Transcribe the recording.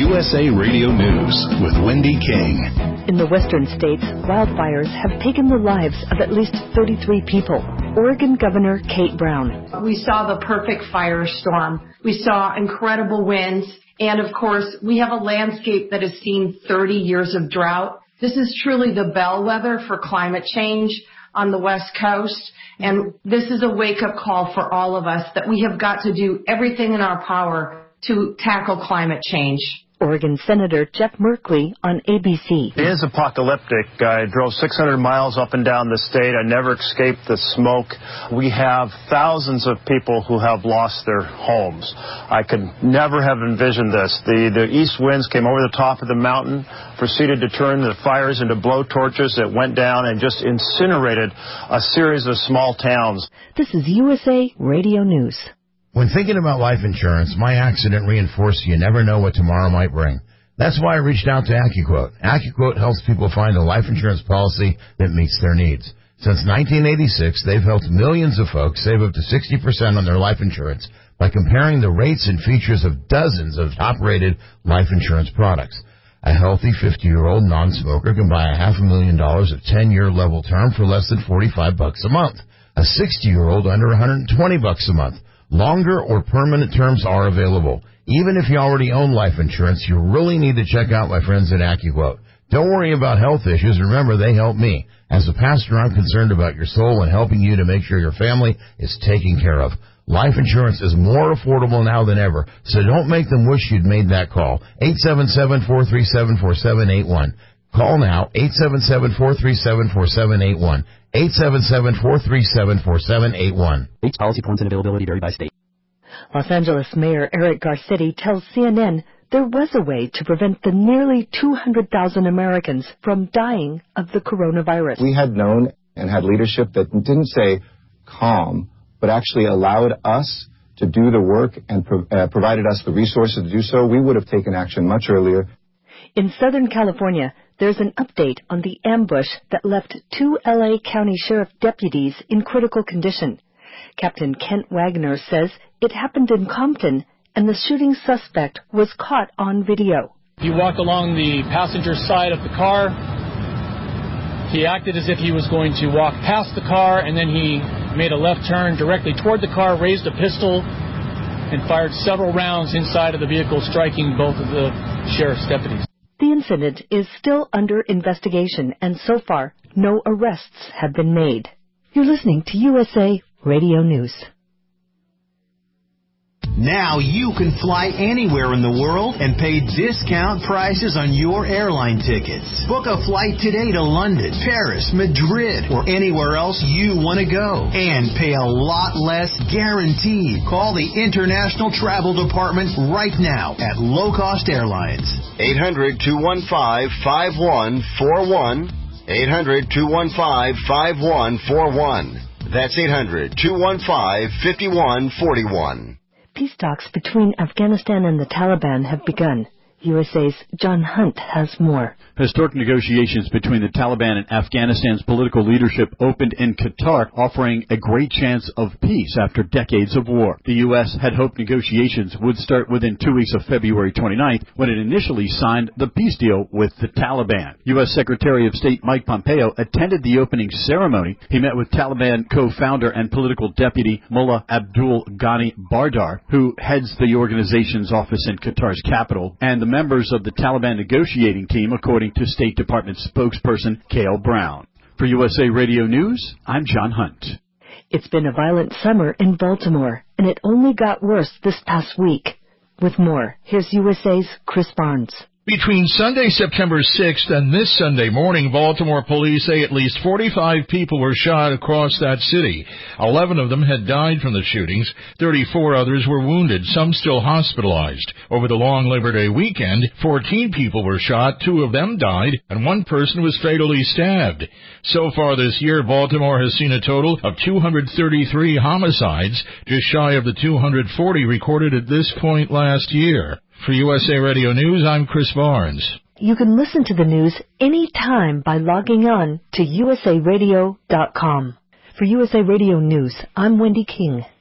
USA Radio News with Wendy King. In the western states, wildfires have taken the lives of at least 33 people. Oregon Governor Kate Brown. We saw the perfect firestorm. We saw incredible winds. And of course, we have a landscape that has seen 30 years of drought. This is truly the bellwether for climate change on the West Coast. And this is a wake-up call for all of us that we have got to do everything in our power to tackle climate change. Oregon Senator Jeff Merkley on ABC. It is apocalyptic. I drove 600 miles up and down the state. I never escaped the smoke. We have thousands of people who have lost their homes. I could never have envisioned this. The east winds came over the top of the mountain, proceeded to turn the fires into blowtorches that went down and just incinerated a series of small towns. This is USA Radio News. When thinking about life insurance, my accident reinforced you never know what tomorrow might bring. That's why I reached out to AccuQuote. AccuQuote helps people find a life insurance policy that meets their needs. Since 1986, they've helped millions of folks save up to 60% on their life insurance by comparing the rates and features of dozens of top-rated life insurance products. A healthy 50-year-old non-smoker can buy $500,000 of 10-year level term for less than $45 a month. A 60-year-old under $120 a month. Longer or permanent terms are available. Even if you already own life insurance, you really need to check out my friends at AccuQuote. Don't worry about health issues. Remember, they help me. As a pastor, I'm concerned about your soul and helping you to make sure your family is taken care of. Life insurance is more affordable now than ever, so don't make them wish you'd made that call. 877-437-4781. Call now, 877-437-4781. 877-437-4781. Each policy forms and availability vary by state. Los Angeles Mayor Eric Garcetti tells CNN there was a way to prevent the nearly 200,000 Americans from dying of the coronavirus. We had known and had leadership that didn't say calm, but actually allowed us to do the work and provided us the resources to do so. We would have taken action much earlier. In Southern California, there's an update on the ambush that left 2 L.A. County Sheriff deputies in critical condition. Captain Kent Wagner says it happened in Compton, and the shooting suspect was caught on video. He walked along the passenger side of the car. He acted as if he was going to walk past the car, and then he made a left turn directly toward the car, raised a pistol, and fired several rounds inside of the vehicle, striking both of the sheriff's deputies. The incident is still under investigation, and so far, no arrests have been made. You're listening to USA Radio News. Now you can fly anywhere in the world and pay discount prices on your airline tickets. Book a flight today to London, Paris, Madrid, or anywhere else you want to go. And pay a lot less guaranteed. Call the International Travel Department right now at Low Cost Airlines. 800-215-5141. 800-215-5141. That's 800-215-5141. Peace talks between Afghanistan and the Taliban have begun. USA's John Hunt has more. Historic negotiations between the Taliban and Afghanistan's political leadership opened in Qatar, offering a great chance of peace after decades of war. The U.S. had hoped negotiations would start within 2 weeks of February 29th, when it initially signed the peace deal with the Taliban. U.S. Secretary of State Mike Pompeo attended the opening ceremony. He met with Taliban co-founder and political deputy Mullah Abdul Ghani Bardar, who heads the organization's office in Qatar's capital, and the members of the Taliban negotiating team, according to State Department spokesperson Cale Brown. For USA Radio News, I'm John Hunt. It's been a violent summer in Baltimore, and it only got worse this past week. With more, here's USA's Chris Barnes. Between Sunday, September 6th and this Sunday morning, Baltimore police say at least 45 people were shot across that city. 11 of them had died from the shootings. 34 others were wounded, some still hospitalized. Over the long Labor Day weekend, 14 people were shot, 2 of them died, and 1 person was fatally stabbed. So far this year, Baltimore has seen a total of 233 homicides, just shy of the 240 recorded at this point last year. For USA Radio News, I'm Chris Barnes. You can listen to the news anytime by logging on to usaradio.com. For USA Radio News, I'm Wendy King.